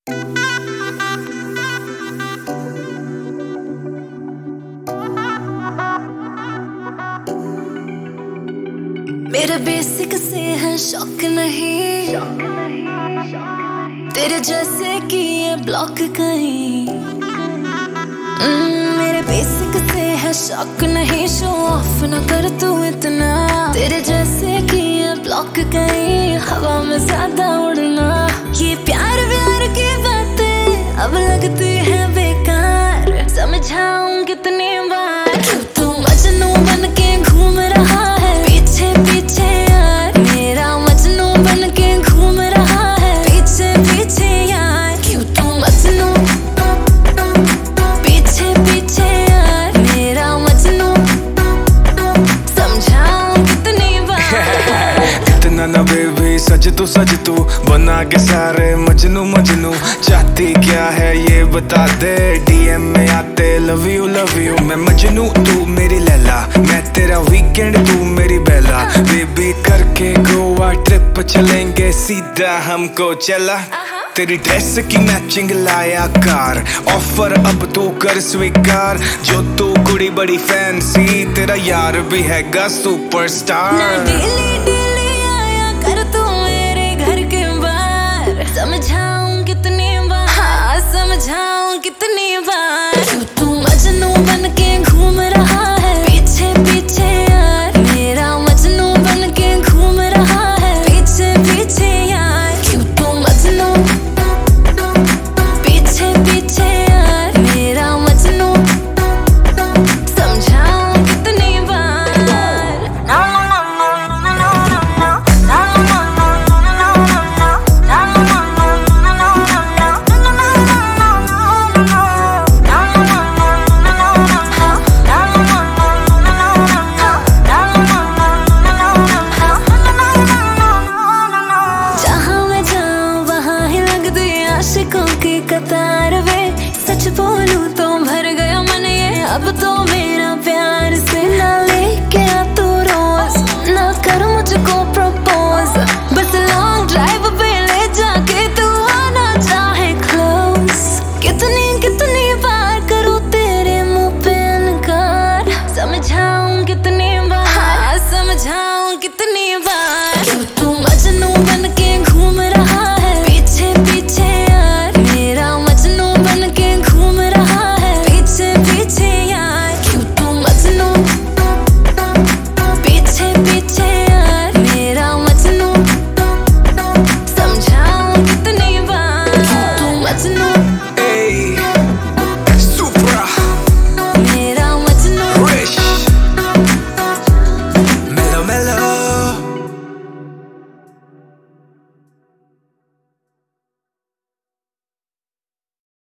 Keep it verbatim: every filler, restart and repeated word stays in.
मेरे बेसिक से है शौक नहीं, तेरे जैसे कि ये ब्लॉक कहीं। मेरे बेसिक से है शौक नहीं, शो ऑफ ना कर तू इतना। तेरे जैसे कि ये ब्लॉक कहीं, हवा में ज्यादा उड़ना। ये प्यार व्यार की बातें अब लगती है बेकार, समझाऊं कितनी बार। क्यों तू मजनू बन के घूम रहा है पीछे पीछे यार, मेरा मजनू बन के घूम रहा है पीछे पीछे यार। क्यों तू मजनू पीछे पीछे यार, मेरा मजनू, समझाऊं कितनी बार। कितना ना बेबी सज तू सज तू, बना के सारे मजनू मजनू। चाहती क्या है ये बता दे, डीएम में आते लव यू लव यू। मैं मजनू तू मेरी लैला, मैं तेरा वीकेंड तू मेरी बेला। बेबी करके गोवा ट्रिप चलेंगे सीधा हमको चला। तेरी ड्रेस की मैचिंग लाया कार, ऑफर अब तू कर स्वीकार। जो तू कुड़ी बड़ी फैंसी, तेरा यार भी हैगा सुपरस्टार। डेली डेली आया कर तू मेरे घर के बाहर, समझाऊं कितनी बार, हाँ समझाऊं कितनी बार। क्यों तू मजनू बन के घूम रहा है पीछे पीछे यार, मेरा मजनू बन के घूम रहा है पीछे पीछे यार। क्यों तू मजनू पीछे पीछे यार, मेरा मजनू, समझाऊं कितनी बार। आशिकों की कतार वे, सच बोलूं तो भर गया मन ये अब तो मेरा प्यार से। ना लेके आ तू रोज, ना कर मुझको प्रपोज, बस लॉन्ग ड्राइव पे ले जाके तू आना चाहे क्लोज। कितनी कितनी बार करूं तेरे मुंह पे इनकार, समझाऊं कितनी बार, हाँ समझाऊं कितनी बार। क्यों तू मजनू बन के घूम रहा है पीछे पीछे यार, मेरा मजनू बन के घूम रहा है पीछे पीछे यार। क्यों तू मजनू पीछे पीछे यार, मेरा मजनू, समझाऊं कितनी बार। क्यों तू मजनू